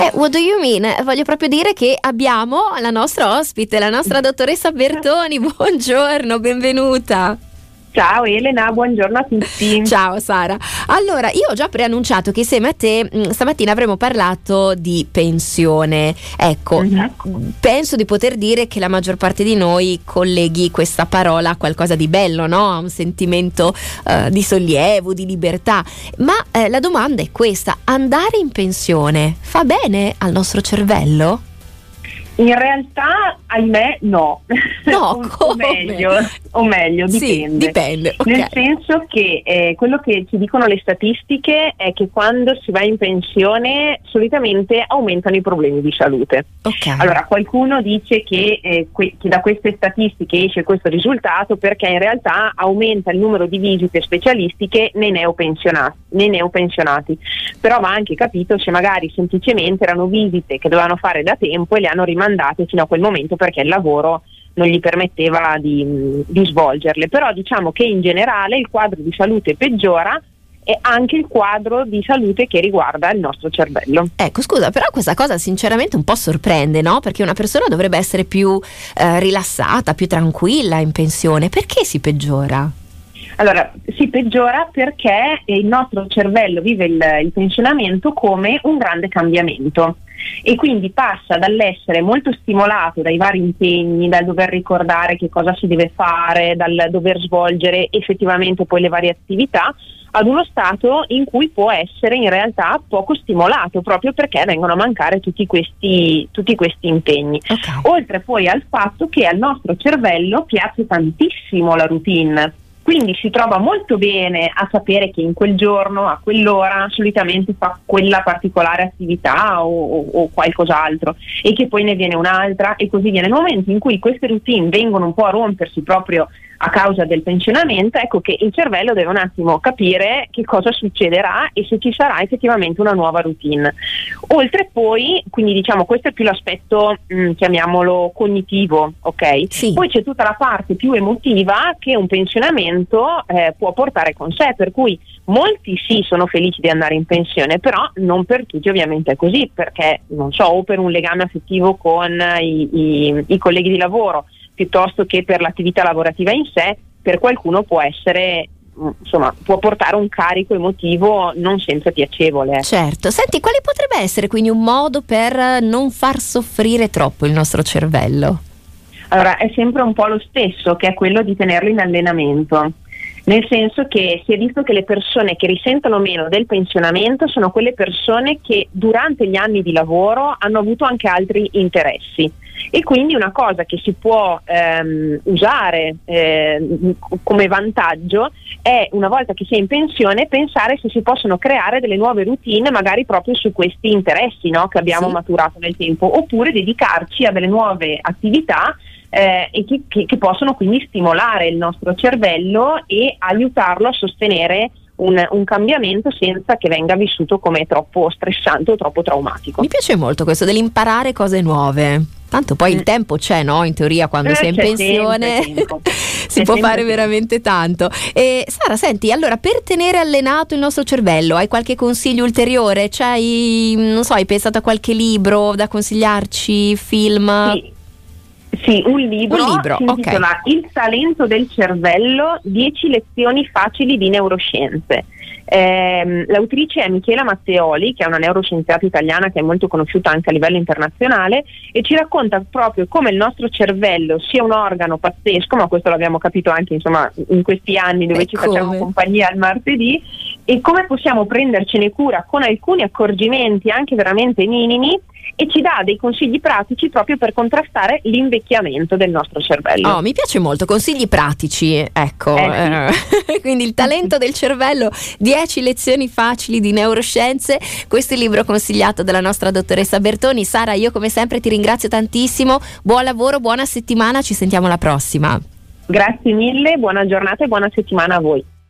What do you mean? Voglio proprio dire che abbiamo la nostra ospite, la nostra dottoressa Bertoni. Buongiorno, benvenuta. Ciao Elena, buongiorno a tutti. Ciao Sara. Allora, io ho già preannunciato che insieme a te stamattina avremo parlato di pensione. Ecco, penso di poter dire che la maggior parte di noi colleghi questa parola a qualcosa di bello, no? A un sentimento di sollievo, di libertà. Ma la domanda è questa: andare in pensione fa bene al nostro cervello? In realtà, ahimè, no. No, o meglio, dipende. Sì, dipende. Okay. Nel senso che quello che ci dicono le statistiche è che quando si va in pensione solitamente aumentano i problemi di salute. Okay. Allora, qualcuno dice che da queste statistiche esce questo risultato perché in realtà aumenta il numero di visite specialistiche nei neopensionati. Però va anche capito se magari semplicemente erano visite che dovevano fare da tempo e le hanno rimandate fino a quel momento perché il lavoro non gli permetteva di svolgerle. Però diciamo che in generale il quadro di salute peggiora e anche il quadro di salute che riguarda il nostro cervello. Ecco, scusa, però questa cosa sinceramente un po' sorprende, no? Perché una persona dovrebbe essere più rilassata, più tranquilla in pensione. Perché si peggiora? Allora, si peggiora perché il nostro cervello vive il pensionamento come un grande cambiamento e quindi passa dall'essere molto stimolato dai vari impegni, dal dover ricordare che cosa si deve fare, dal dover svolgere effettivamente poi le varie attività, ad uno stato in cui può essere in realtà poco stimolato proprio perché vengono a mancare tutti questi impegni. Okay. Oltre poi al fatto che al nostro cervello piace tantissimo la routine. Quindi si trova molto bene a sapere che in quel giorno, a quell'ora, solitamente fa quella particolare attività o qualcos'altro e che poi ne viene un'altra e così via. Nel momento in cui queste routine vengono un po' a rompersi proprio a causa del pensionamento, ecco che il cervello deve un attimo capire che cosa succederà e se ci sarà effettivamente una nuova routine. Oltre poi, quindi diciamo questo è più l'aspetto chiamiamolo cognitivo, ok? Sì. Poi c'è tutta la parte più emotiva che un pensionamento può portare con sé, per cui molti sì sono felici di andare in pensione, però non per tutti ovviamente è così, perché non so, o per un legame affettivo con i colleghi di lavoro, piuttosto che per l'attività lavorativa in sé, per qualcuno può essere, insomma, può portare un carico emotivo non sempre piacevole. Certo. Senti, quale potrebbe essere quindi un modo per non far soffrire troppo il nostro cervello? Allora, è sempre un po' lo stesso, che è quello di tenerlo in allenamento. Nel senso che si è visto che le persone che risentono meno del pensionamento sono quelle persone che durante gli anni di lavoro hanno avuto anche altri interessi e quindi una cosa che si può usare come vantaggio è, una volta che si è in pensione, pensare se si possono creare delle nuove routine magari proprio su questi interessi, no, che abbiamo maturato nel tempo, oppure dedicarci a delle nuove attività e che possono quindi stimolare il nostro cervello e aiutarlo a sostenere un cambiamento senza che venga vissuto come troppo stressante o troppo traumatico. Mi piace molto questo dell'imparare cose nuove. Tanto poi il tempo c'è, no? In teoria quando sei in pensione si può fare veramente tanto. E Sara, senti, allora per tenere allenato il nostro cervello hai qualche consiglio ulteriore? Non so, hai pensato a qualche libro da consigliarci, film? Sì, un libro si intitola Il talento del cervello, 10 lezioni facili di neuroscienze. L'autrice è Michela Matteoli, che è una neuroscienziata italiana che è molto conosciuta anche a livello internazionale, e ci racconta proprio come il nostro cervello sia un organo pazzesco, ma questo l'abbiamo capito anche insomma in questi anni dove ci facciamo compagnia al martedì, e come possiamo prendercene cura con alcuni accorgimenti anche veramente minimi, e ci dà dei consigli pratici proprio per contrastare l'invecchiamento del nostro cervello. Oh, mi piace molto, consigli pratici, ecco. Sì. Quindi il talento del cervello, 10 lezioni facili di neuroscienze, questo è il libro consigliato dalla nostra dottoressa Bertoni. Sara, io come sempre ti ringrazio tantissimo, buon lavoro, buona settimana, ci sentiamo alla prossima. Grazie mille, buona giornata e buona settimana a voi.